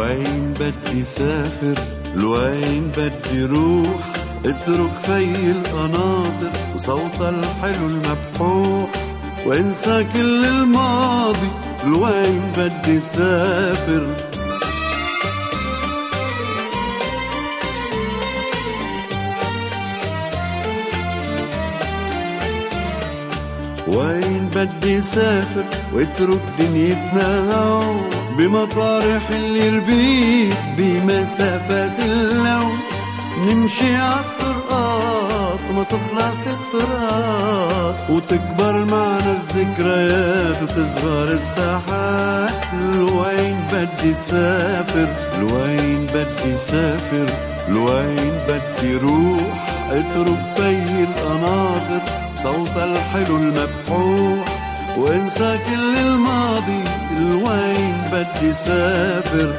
لوين بدي سافر، لوين بدي روح، اترك في القناطر وصوتها الحلو المبحوح، وانسى كل الماضي. لوين بدي سافر، وين بدي سافر واترك دنيتنا بمطارح اللي ربيت بمسافات اللون، نمشي عالطرقات ما تخلص الطرقات، وتكبر معنا الذكريات وتصغر الساحات. لوين بدي سافر، لوين بدي سافر، لوين بدي روح، اترك في القناطر صوت الحلو المبحوح، وانسى كل الماضي. لوين بدي سافر،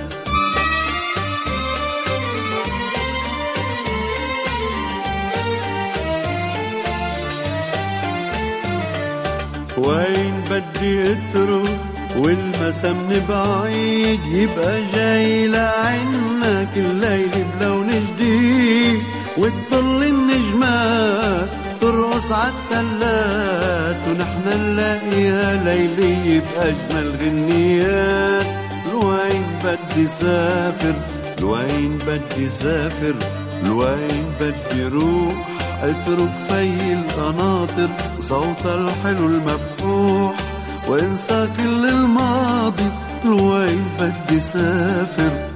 وين بدي اترك والمسا من بعيد، يبقى جاي لعنا كل ليل بلون جديد، وتضل النجمات ترقص عالتلات، ونحن نلاقيها ليلية بأجمل غنيات. لوين بدي سافر، لوين بدي سافر، لوين بدي روح، اترك في القناطر صوتها الحلو المبحوح، وانسى كل الماضي. لوين بدي سافر،